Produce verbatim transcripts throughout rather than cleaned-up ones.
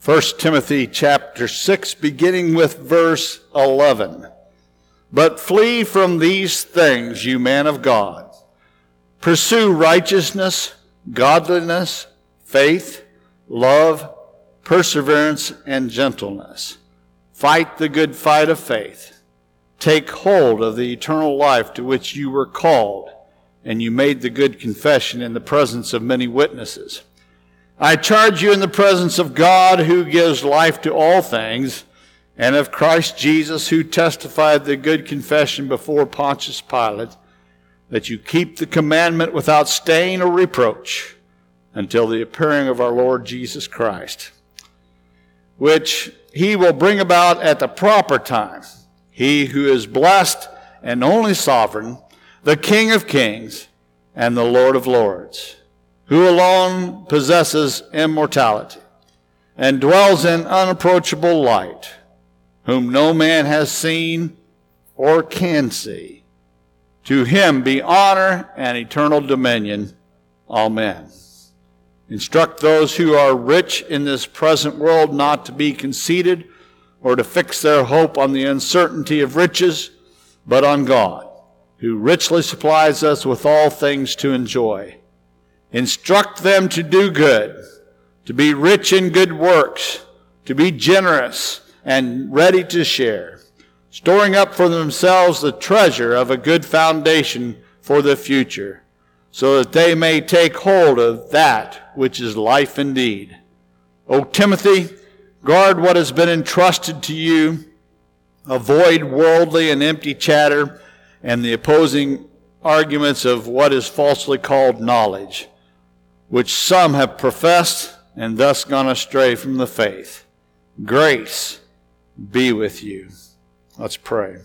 First Timothy chapter six, beginning with verse eleven. But flee from these things, you man of God. Pursue righteousness, godliness, faith, love, perseverance, and gentleness. Fight the good fight of faith. Take hold of the eternal life to which you were called, and you made the good confession in the presence of many witnesses. I charge you in the presence of God, who gives life to all things, and of Christ Jesus, who testified the good confession before Pontius Pilate, that you keep the commandment without stain or reproach until the appearing of our Lord Jesus Christ, which he will bring about at the proper time. He who is blessed and only sovereign, the King of kings and the Lord of lords, who alone possesses immortality and dwells in unapproachable light, whom no man has seen or can see. To him be honor and eternal dominion. Amen. Instruct those who are rich in this present world not to be conceited or to fix their hope on the uncertainty of riches, but on God, who richly supplies us with all things to enjoy. Instruct them to do good, to be rich in good works, to be generous and ready to share, storing up for themselves the treasure of a good foundation for the future, so that they may take hold of that which is life indeed. O Timothy, guard what has been entrusted to you. Avoid worldly and empty chatter and the opposing arguments of what is falsely called knowledge, which some have professed and thus gone astray from the faith. Grace be with you. Let's pray.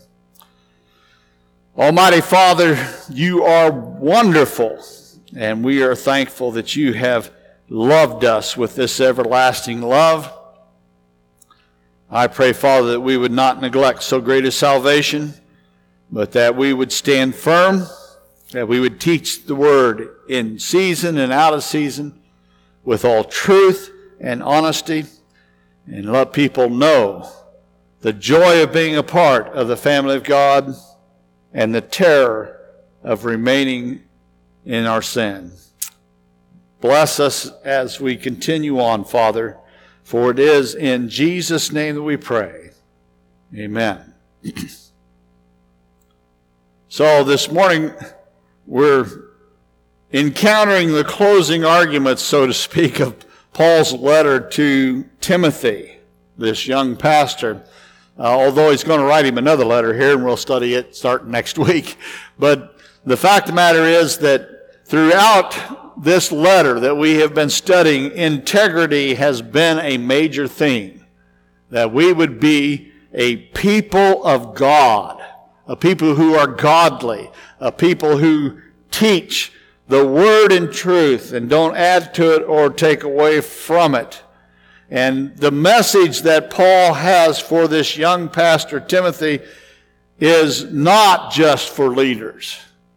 Almighty Father, you are wonderful, and we are thankful that you have loved us with this everlasting love. I pray, Father, that we would not neglect so great a salvation, but that we would stand firm, that we would teach the word in season and out of season with all truth and honesty, and let people know the joy of being a part of the family of God and the terror of remaining in our sin. Bless us as we continue on, Father, for it is in Jesus' name that we pray. Amen. So this morning we're encountering the closing arguments, so to speak, of Paul's letter to Timothy, this young pastor. Uh, although he's going to write him another letter here, and we'll study it starting next week. But the fact of the matter is that throughout this letter that we have been studying, integrity has been a major theme. That we would be a people of God, a people who are godly, a people who teach the word in truth and don't add to it or take away from it. And the message that Paul has for this young pastor, Timothy, is not just for leaders.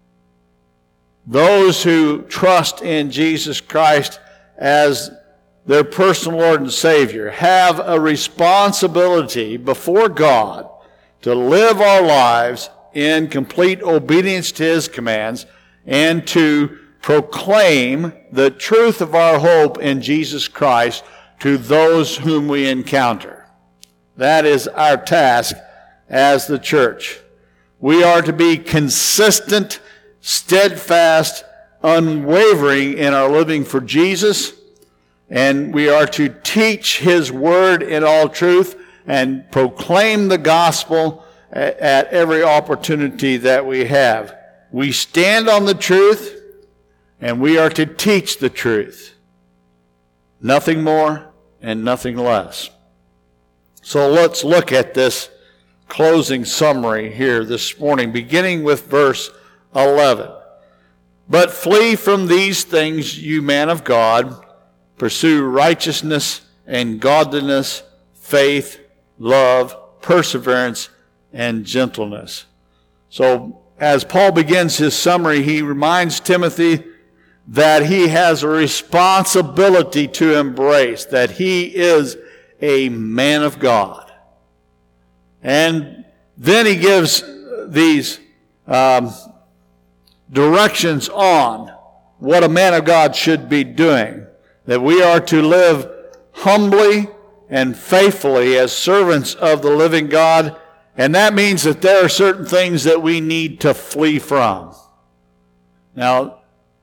Those who trust in Jesus Christ as their personal Lord and Savior have a responsibility before God to live our lives in complete obedience to His commands and to proclaim the truth of our hope in Jesus Christ to those whom we encounter. That is our task as the church. We are to be consistent, steadfast, unwavering in our living for Jesus, and we are to teach His word in all truth and proclaim the gospel at every opportunity that we have. We stand on the truth, and we are to teach the truth. Nothing more and nothing less. So let's look at this closing summary here this morning, beginning with verse eleven. But flee from these things, you man of God. Pursue righteousness and godliness, faith, love, perseverance, and gentleness. So as Paul begins his summary, he reminds Timothy that he has a responsibility to embrace, that he is a man of God. And then he gives these um, directions on what a man of God should be doing. That we are to live humbly and faithfully as servants of the living God. And that means that there are certain things that we need to flee from. Now,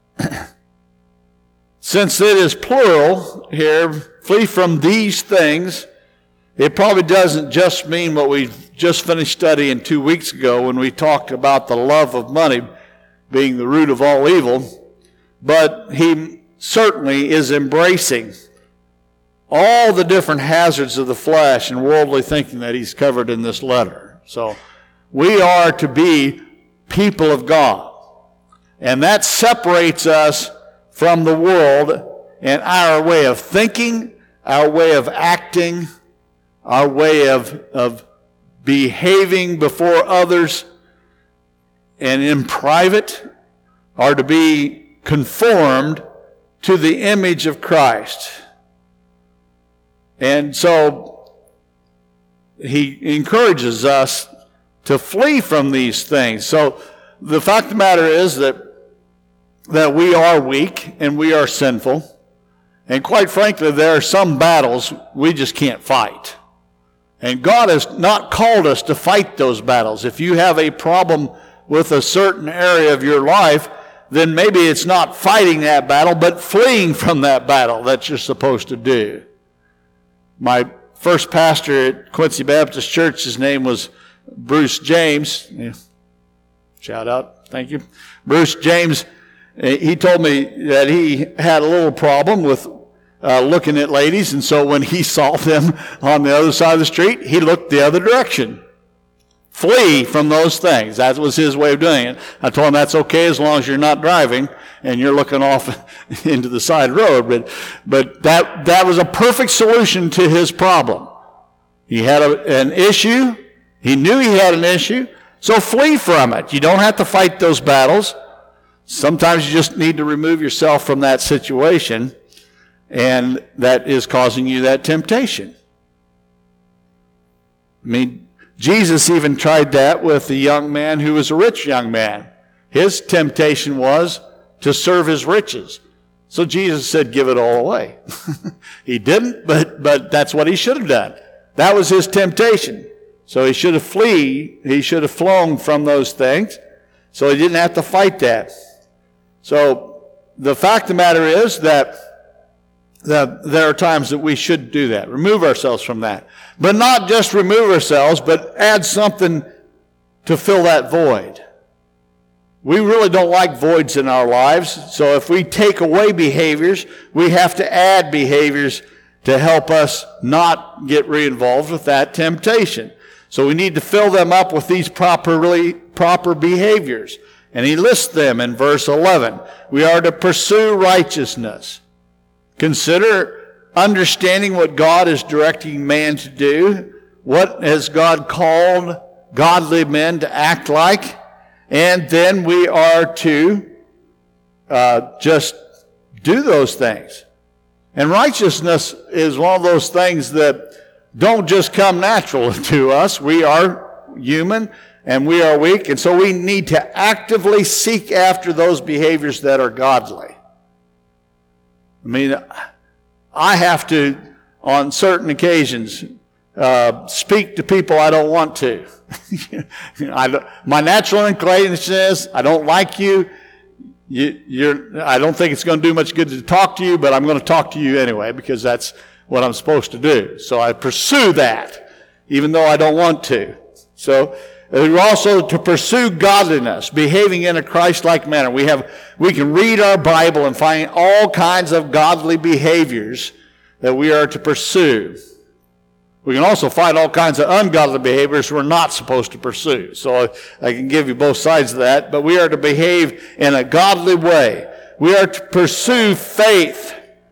since it is plural here, flee from these things, it probably doesn't just mean what we just finished studying two weeks ago when we talked about the love of money being the root of all evil, but he certainly is embracing all the different hazards of the flesh and worldly thinking that he's covered in this letter. So we are to be people of God, and that separates us from the world and our way of thinking, our way of acting, our way of, of behaving before others and in private are to be conformed to the image of Christ. And so he encourages us to flee from these things. So the fact of the matter is that that we are weak and we are sinful. And quite frankly, there are some battles we just can't fight. And God has not called us to fight those battles. If you have a problem with a certain area of your life, then maybe it's not fighting that battle, but fleeing from that battle that you're supposed to do. My first pastor at Quincy Baptist Church, his name was Bruce James. Yeah. Shout out. Thank you. Bruce James, he told me that he had a little problem with uh, looking at ladies, and so when he saw them on the other side of the street, he looked the other direction. Flee from those things. That was his way of doing it. I told him that's okay as long as you're not driving and you're looking off into the side road. But, but that, that was a perfect solution to his problem. He had a, an issue. He knew he had an issue. So flee from it. You don't have to fight those battles. Sometimes you just need to remove yourself from that situation, and that is causing you that temptation. I mean, Jesus even tried that with a young man who was a rich young man. His temptation was to serve his riches. So Jesus said, give it all away. He didn't, but, but that's what he should have done. That was his temptation. So he should have flee, he should have flown from those things, so he didn't have to fight that. So the fact of the matter is that, that there are times that we should do that, remove ourselves from that. But not just remove ourselves, but add something to fill that void. We really don't like voids in our lives, so if we take away behaviors, we have to add behaviors to help us not get re-involved with that temptation. So we need to fill them up with these properly, proper behaviors. And he lists them in verse eleven. We are to pursue righteousness. Consider understanding what God is directing man to do. What has God called godly men to act like? And then we are to uh, just do those things. And righteousness is one of those things that don't just come natural to us. We are human and we are weak, and so we need to actively seek after those behaviors that are godly. I mean, I have to, on certain occasions, uh, speak to people I don't want to. I, my natural inclination is, I don't like you. you you're, I don't think it's going to do much good to talk to you, but I'm going to talk to you anyway because that's what I'm supposed to do. So I pursue that, even though I don't want to. So we're also to pursue godliness, behaving in a Christ-like manner. We have, we can read our Bible and find all kinds of godly behaviors that we are to pursue. We can also find all kinds of ungodly behaviors we're not supposed to pursue. So I can give you both sides of that, but we are to behave in a godly way. We are to pursue faith.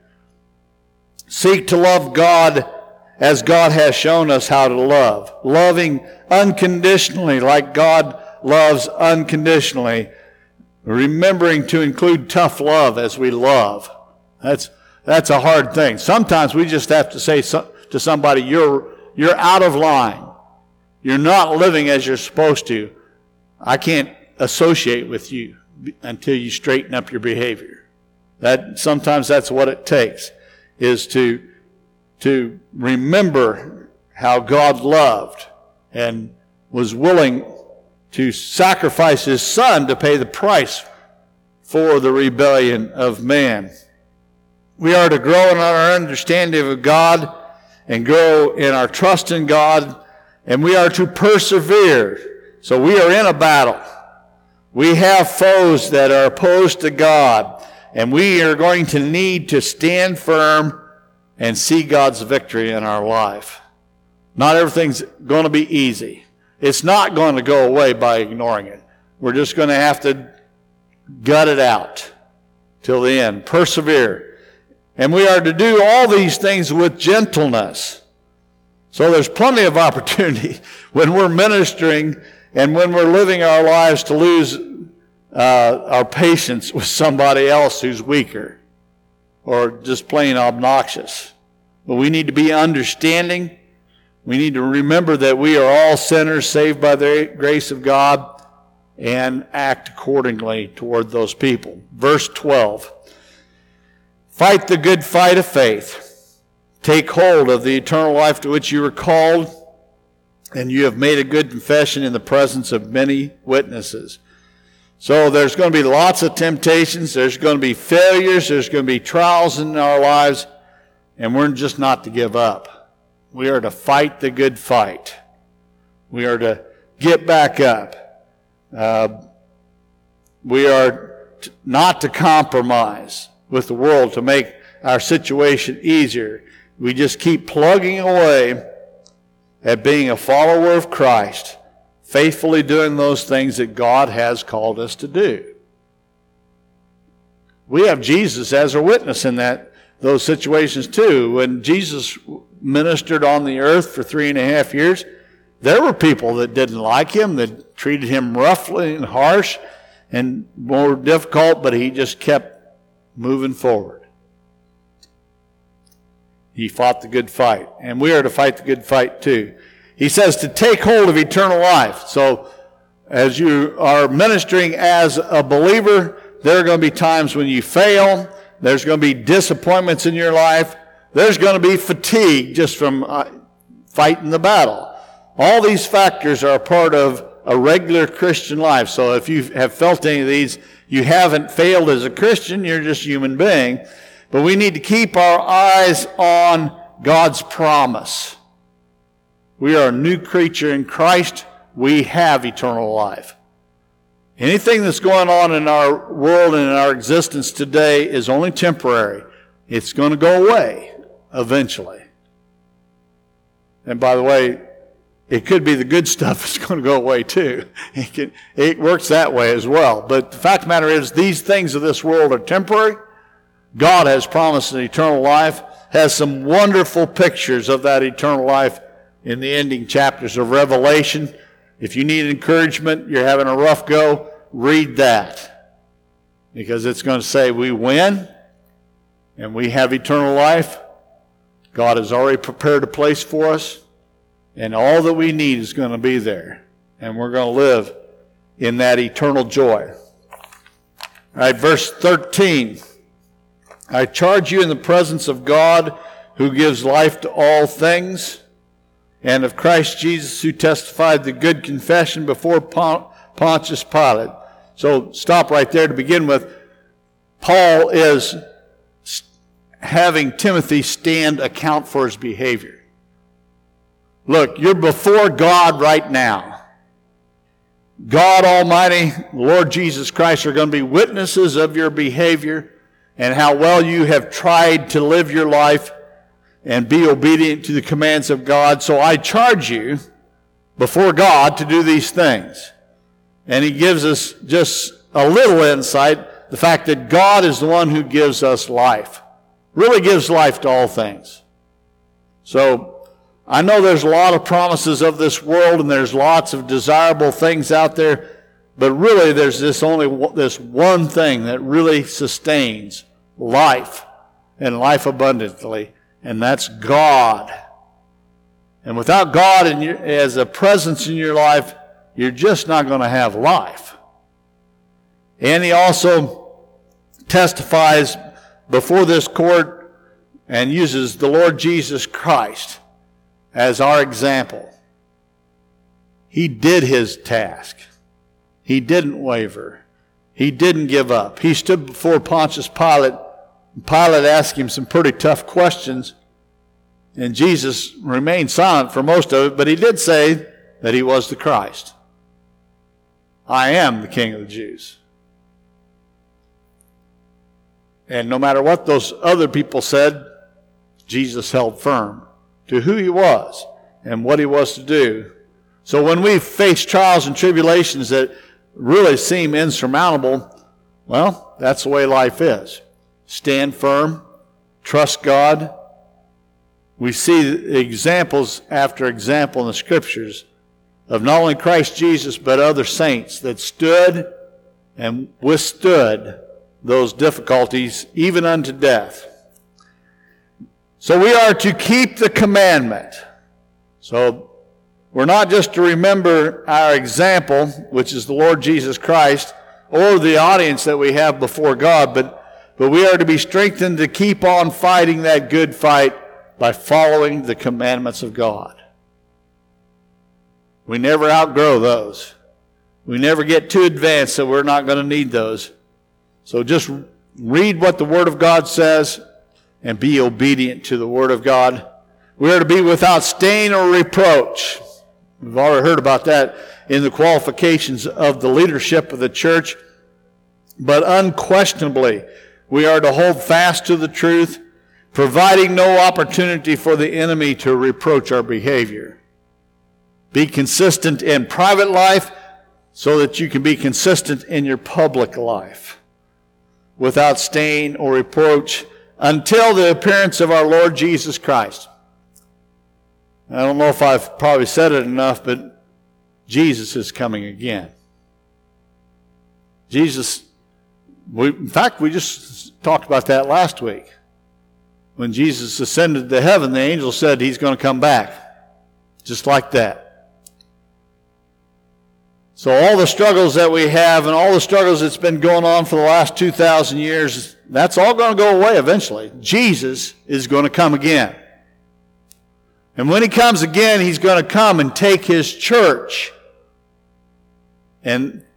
Seek to love God as God has shown us how to love. Loving unconditionally like God loves unconditionally. Remembering to include tough love as we love. That's, that's a hard thing. Sometimes we just have to say, so, to somebody, you're, you're out of line. You're not living as you're supposed to. I can't associate with you until you straighten up your behavior. That sometimes that's what it takes, is to, to remember how God loved and was willing to sacrifice his son to pay the price for the rebellion of man. We are to grow in our understanding of God and grow in our trust in God, and we are to persevere. So we are in a battle. We have foes that are opposed to God, and we are going to need to stand firm and see God's victory in our life. Not everything's going to be easy. It's not going to go away by ignoring it. We're just going to have to gut it out till the end. Persevere. And we are to do all these things with gentleness. So there's plenty of opportunity when we're ministering and when we're living our lives to lose uh, our patience with somebody else who's weaker or just plain obnoxious. But we need to be understanding. We need to remember that we are all sinners saved by the grace of God and act accordingly toward those people. Verse twelve. Fight the good fight of faith. Take hold of the eternal life to which you were called, and you have made a good confession in the presence of many witnesses. So there's going to be lots of temptations. There's going to be failures. There's going to be trials in our lives, and we're just not to give up. We are to fight the good fight. We are to get back up. Uh, we are t- not to compromise with the world to make our situation easier. We just keep plugging away at being a follower of Christ, faithfully doing those things that God has called us to do. We have Jesus as a witness in that those situations too. When Jesus ministered on the earth for three and a half years, there were people that didn't like him, that treated him roughly and harsh and more difficult, but he just kept moving forward. He fought the good fight, and we are to fight the good fight too. He says to take hold of eternal life. So as you are ministering as a believer, there are going to be times when you fail. There's going to be disappointments in your life. There's going to be fatigue just from uh, fighting the battle. All these factors are a part of a regular Christian life. So if you have felt any of these, you haven't failed as a Christian. You're just a human being. But we need to keep our eyes on God's promise. We are a new creature in Christ. We have eternal life. Anything that's going on in our world and in our existence today is only temporary. It's going to go away eventually. And by the way, it could be the good stuff that's going to go away too. It, can, it works that way as well. But the fact of the matter is, these things of this world are temporary. God has promised an eternal life, has some wonderful pictures of that eternal life in the ending chapters of Revelation. If you need encouragement, you're having a rough go, read that. Because it's going to say we win and we have eternal life. God has already prepared a place for us, and all that we need is going to be there. And we're going to live in that eternal joy. All right, verse thirteen. I charge you in the presence of God, who gives life to all things, and of Christ Jesus, who testified the good confession before Pontius Pilate. So stop right there to begin with. Paul is having Timothy stand account for his behavior. Look, you're before God right now. God Almighty, Lord Jesus Christ, are going to be witnesses of your behavior and how well you have tried to live your life and be obedient to the commands of God. So I charge you before God to do these things. And he gives us just a little insight, the fact that God is the one who gives us life, really gives life to all things. So I know there's a lot of promises of this world and there's lots of desirable things out there, but really there's this only this one thing that really sustains life and life abundantly, and that's God. And without God in your, as a presence in your life, you're just not going to have life. And he also testifies before this court and uses the Lord Jesus Christ as our example. He did his task. He didn't waver. He didn't give up. He stood before Pontius Pilate. Pilate asked him some pretty tough questions, and Jesus remained silent for most of it, but he did say that he was the Christ. I am the King of the Jews. And no matter what those other people said, Jesus held firm to who he was and what he was to do. So when we face trials and tribulations that really seem insurmountable, well, that's the way life is. Stand firm, trust God. We see examples after example in the Scriptures of not only Christ Jesus, but other saints that stood and withstood those difficulties, even unto death. So we are to keep the commandment. So we're not just to remember our example, which is the Lord Jesus Christ, or the audience that we have before God, but, but we are to be strengthened to keep on fighting that good fight by following the commandments of God. We never outgrow those. We never get too advanced that we're not going to need those. So just read what the Word of God says and be obedient to the Word of God. We are to be without stain or reproach. We've already heard about that in the qualifications of the leadership of the church. But unquestionably, we are to hold fast to the truth, providing no opportunity for the enemy to reproach our behavior. Be consistent in private life so that you can be consistent in your public life, without stain or reproach, until the appearance of our Lord Jesus Christ. I don't know if I've probably said it enough, but Jesus is coming again. Jesus, we, in fact, we just talked about that last week. When Jesus ascended to heaven, the angel said he's going to come back. Just like that. So all the struggles that we have and all the struggles that's been going on for the last two thousand years, that's all going to go away eventually. Jesus is going to come again. And when he comes again, he's going to come and take his church. And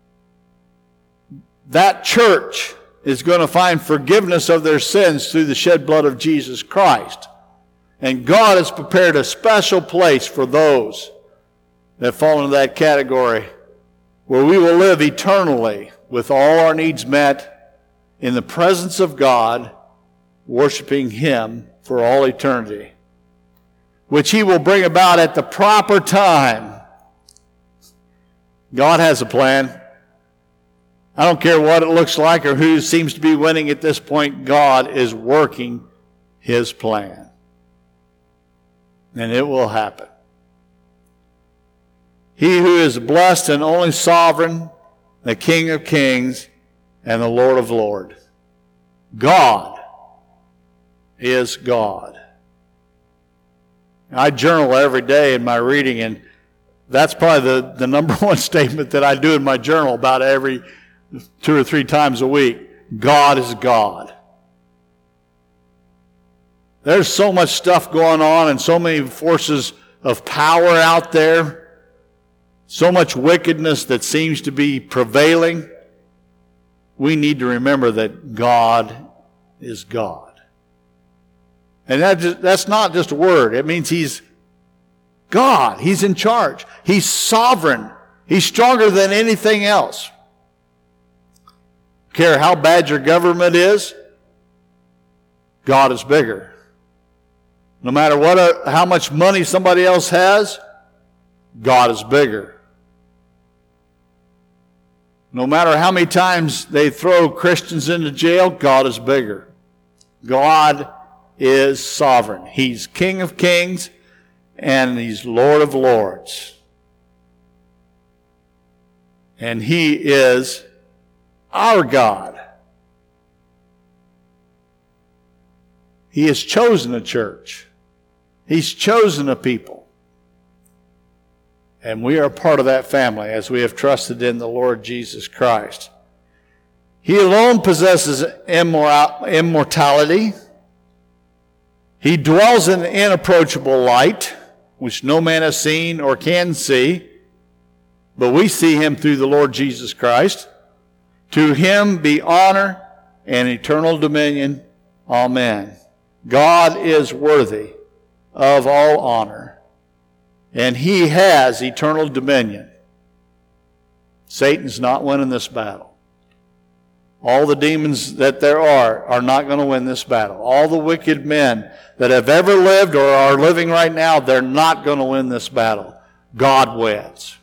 that church is going to find forgiveness of their sins through the shed blood of Jesus Christ. And God has prepared a special place for those that fall into that category, where we will live eternally with all our needs met in the presence of God, worshiping him for all eternity, which he will bring about at the proper time. God has a plan. I don't care what it looks like or who seems to be winning at this point. God is working his plan. And it will happen. He who is blessed and only sovereign, the King of kings and the Lord of lords. God is God. I journal every day in my reading, and that's probably the, the number one statement that I do in my journal about every two or three times a week. God is God. There's so much stuff going on and so many forces of power out there. So much wickedness that seems to be prevailing. We need to remember that God is God. And that just, that's not just a word. It means he's God. He's in charge. He's sovereign. He's stronger than anything else. Don't care how bad your government is, God is bigger. No matter what, uh, how much money somebody else has, God is bigger. No matter how many times they throw Christians into jail, God is bigger. God is sovereign. He's King of kings and he's Lord of lords. And he is our God. He has chosen a church. He's chosen a people. And we are part of that family as we have trusted in the Lord Jesus Christ. He alone possesses immor- immortality. He dwells in inapproachable light, which no man has seen or can see, but we see him through the Lord Jesus Christ. To him be honor and eternal dominion. Amen. God is worthy of all honor, and he has eternal dominion. Satan's not winning this battle. All the demons that there are are not going to win this battle. All the wicked men that have ever lived or are living right now, they're not going to win this battle. God wins.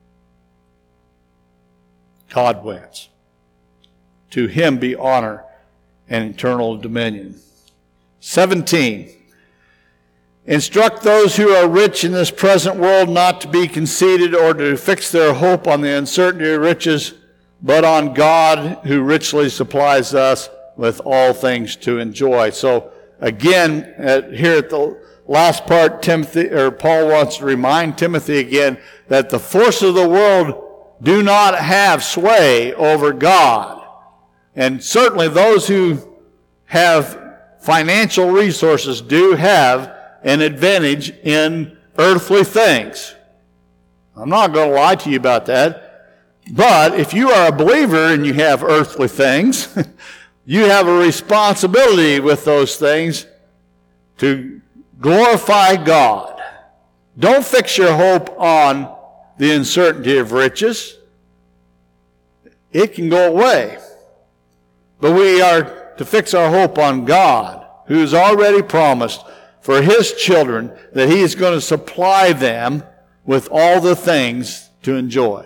God wins. To him be honor and eternal dominion. seventeen. Instruct those who are rich in this present world not to be conceited or to fix their hope on the uncertainty of riches, but on God who richly supplies us with all things to enjoy. So again, at, here at the last part, Timothy or Paul wants to remind Timothy again that the force of the world do not have sway over God. And certainly those who have financial resources do have an advantage in earthly things. I'm not going to lie to you about that. But if you are a believer and you have earthly things, you have a responsibility with those things to glorify God. Don't fix your hope on the uncertainty of riches. It can go away. But we are to fix our hope on God, who has already promised for his children that he is going to supply them with all the things to enjoy.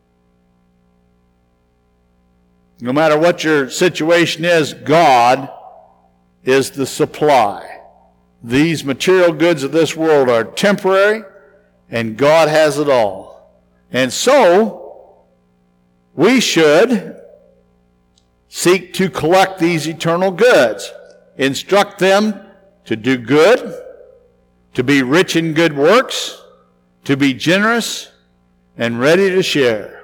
No matter what your situation is, God is the supply. These material goods of this world are temporary, and God has it all. And so, we should seek to collect these eternal goods. Instruct them to do good, to be rich in good works, to be generous, and ready to share.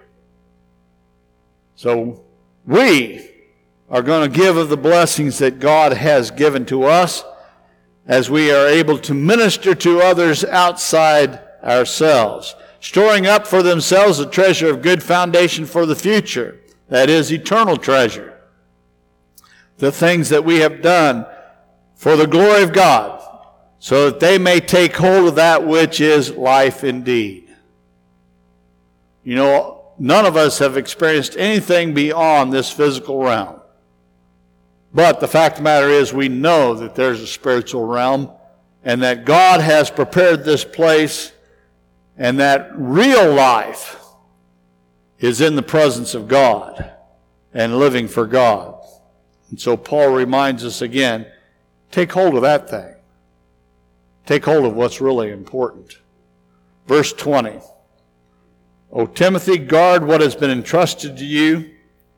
So, we are going to give of the blessings that God has given to us as we are able to minister to others outside ourselves, storing up for themselves a treasure of good foundation for the future, that is, eternal treasure. The things that we have done for the glory of God, so that they may take hold of that which is life indeed. You know, none of us have experienced anything beyond this physical realm. But the fact of the matter is we know that there's a spiritual realm and that God has prepared this place and that real life is in the presence of God and living for God. And so Paul reminds us again, take hold of that thing. Take hold of what's really important. Verse twenty. O Timothy, guard what has been entrusted to you.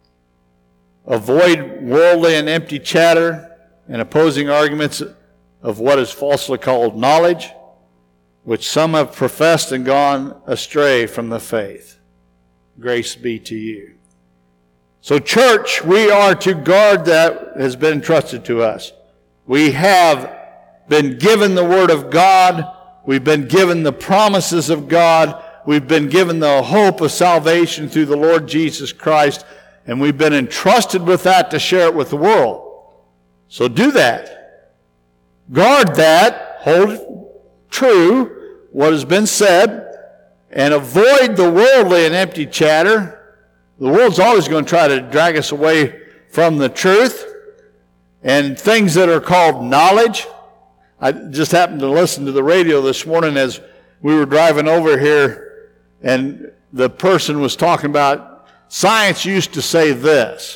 Avoid worldly and empty chatter and opposing arguments of what is falsely called knowledge, which some have professed and gone astray from the faith. Grace be to you. So church, we are to guard that has been entrusted to us. We have been given the Word of God. We've been given the promises of God. We've been given the hope of salvation through the Lord Jesus Christ, and we've been entrusted with that to share it with the world. So do that. Guard that. Hold true what has been said, and avoid the worldly and empty chatter. The world's always going to try to drag us away from the truth, and things that are called knowledge. I just happened to listen to the radio this morning as we were driving over here, and the person was talking about science used to say this.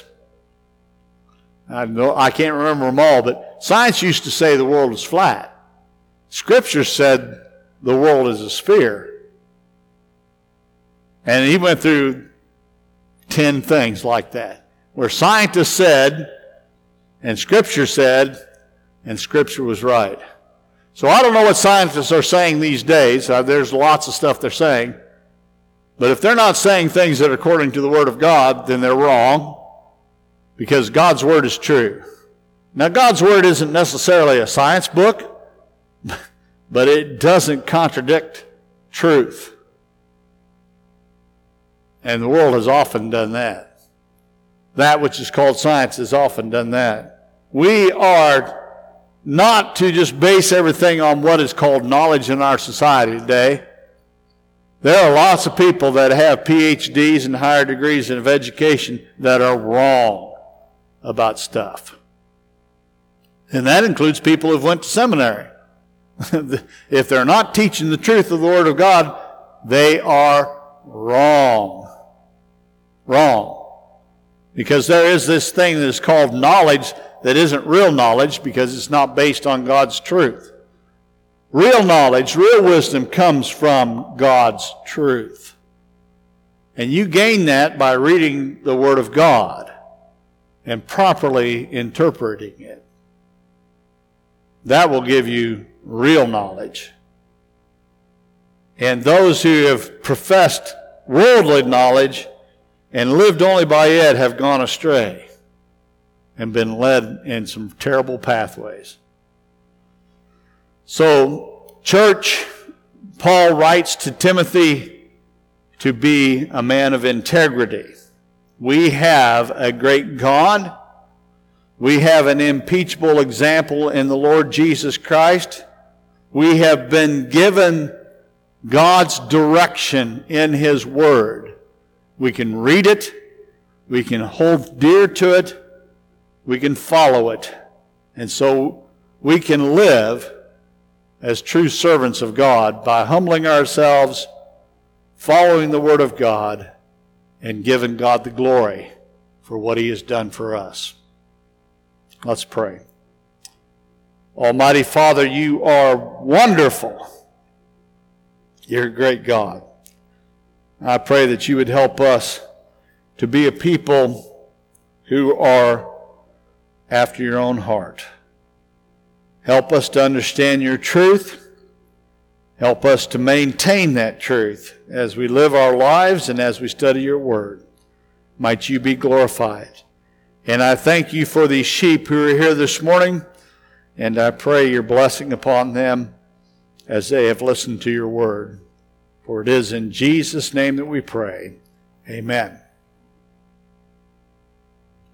I know I can't remember them all, but science used to say the world is flat. Scripture said the world is a sphere. And he went through ten things like that, where scientists said, and Scripture said, and Scripture was right. So I don't know what scientists are saying these days. Uh, there's lots of stuff they're saying. But if they're not saying things that are according to the Word of God, then they're wrong, because God's Word is true. Now, God's Word isn't necessarily a science book, but it doesn't contradict truth. And the world has often done that. That which is called science has often done that. We are not to just base everything on what is called knowledge in our society today. There are lots of people that have P H Ds and higher degrees of education that are wrong about stuff. And that includes people who've went to seminary. If they're not teaching the truth of the Word of God, they are wrong. Wrong. Because there is this thing that is called knowledge that isn't real knowledge because it's not based on God's truth. Real knowledge, real wisdom comes from God's truth. And you gain that by reading the Word of God and properly interpreting it. That will give you real knowledge. And those who have professed worldly knowledge and lived only by it have gone astray and been led in some terrible pathways. So, church, Paul writes to Timothy to be a man of integrity. We have a great God. We have an impeachable example in the Lord Jesus Christ. We have been given God's direction in His Word. We can read it. We can hold dear to it. We can follow it. And so we can live as true servants of God by humbling ourselves, following the Word of God, and giving God the glory for what He has done for us. Let's pray. Almighty Father, you are wonderful. You're a great God. I pray that you would help us to be a people who are after your own heart. Help us to understand your truth. Help us to maintain that truth as we live our lives and as we study your word. Might you be glorified. And I thank you for these sheep who are here this morning, and I pray your blessing upon them as they have listened to your word. For it is in Jesus' name that we pray. Amen.